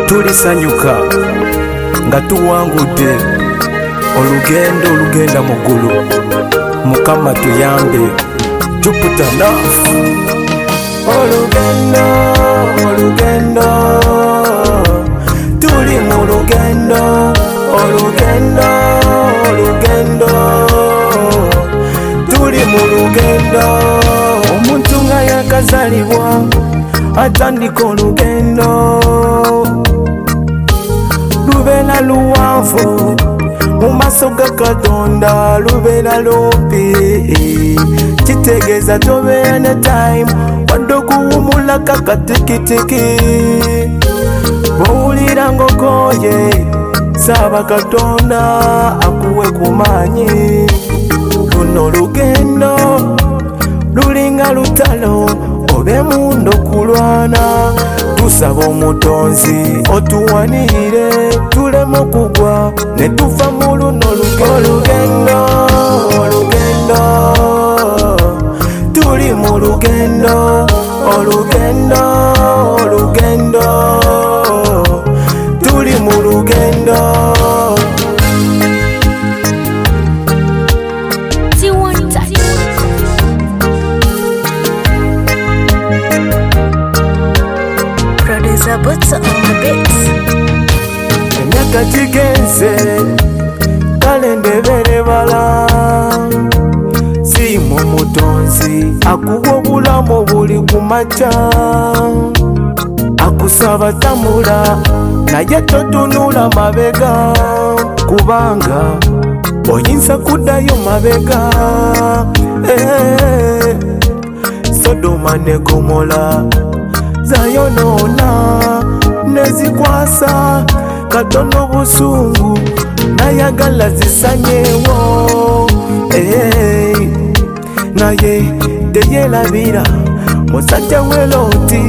tulisanyuka nga tuwangudde olugendo olugenda mu ggulu. Mukama tuyambe, Jupiter Nafu. Olugendo, olugendo, tuli mu lugendo, olugendo, olugendo, tuli mu lugendo. Omuntu nga yakazalibwa atandika olugendo, lubeera luwanvu mu maaso ga Katonda, lubeera lumpi. Kitegeeza tobeera ne time wadde okuwumula kakatikitiki. Bw'owulira ng'okooye saaba Katonda akuwe ku maanyi. Luno olugendo lulinga lutalo obe mundo kulwana. Tusaba omutonzi otuwanirire tuleme okugwa ne tufa mu luno olugendo, olugendo, tuli mu lugendo, olugendo, olugendo, tuli mu lugendo. Emyaka gigenze kale ndebere bala, simu mutonzi akuwa obulamu buli kumakya. Akusaba tamula naye totunula mabega, kubanga oyinza kuddayo mabega. Sodoma ne Gomora zayonona nezikwasa Katonda obusungu nayagala zisanyewo. Naye teyelabira musajja we Loti.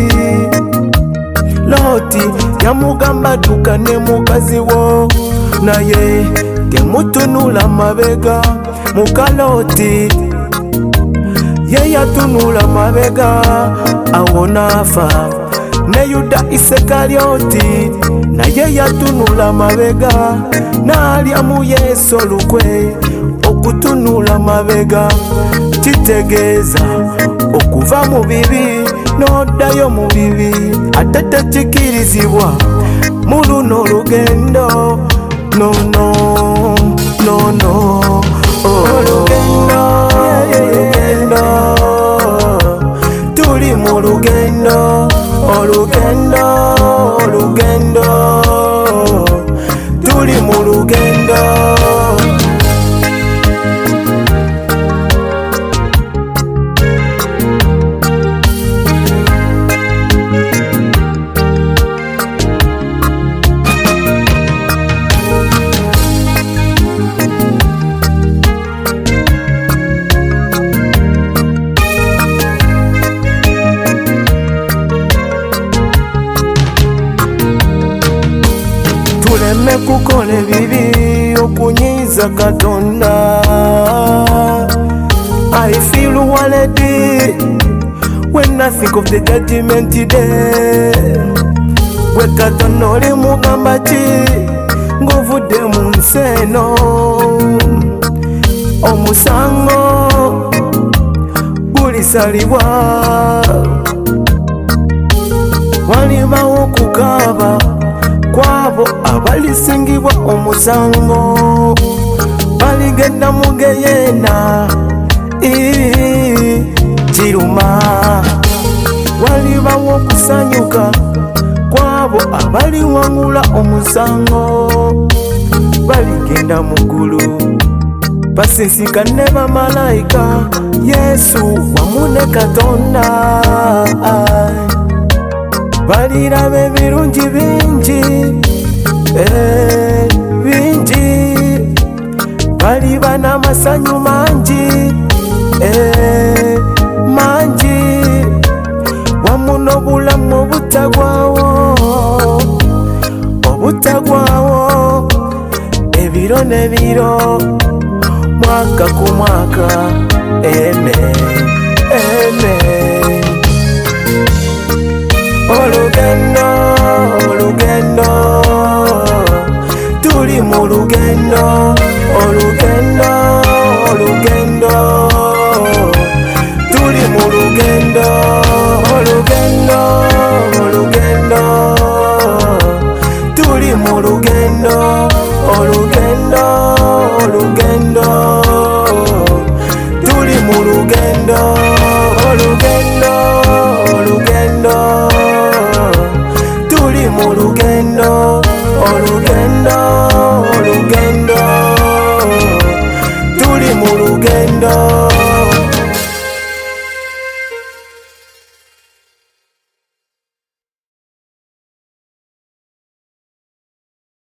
Loti yamugamba tukane mukazi wo, naye temutunula mabega. Muka Loti ye yatunula mabega awonafa. Ne Yuda Isekalyoti naye yatunula mabega, nalya mu Yesu olukwe okutunula mabega. Kitegeeza okuva mu bibi n'oddayo mu bibi, ate tekikirizibwa mu luno olugendo. No, no, no, no. Olugendo, olugendo, tuli mu lugendo, olugendo, olugendo, tuli mu lugendo. Tuleme kukola ebibi okunyiiza Katonda. I feel worried when I think of the judgment day. Gwe Katonda oli mugamba ki ng'ovudde mu nsi eno? Omusango gulisalibwa, walibawo okukaaba kwabo abalisingibwa omusango. Baligenda mu Geyeena kiruma. Walibawo okusanyuka kwabo abaliwangula omusango. Baligenda mu ggulu basisinkane bamalayika, Yesu wamu ne Katonda. Baliraba ebirungi bingi, bingi. Baliba n'amasanyu mangi, mangi. Wamu n'obulamu obutagwawo, obutagwawo. Ebiro n'ebiro, mwaka ku mwaka. Amen, amen. Olugendo,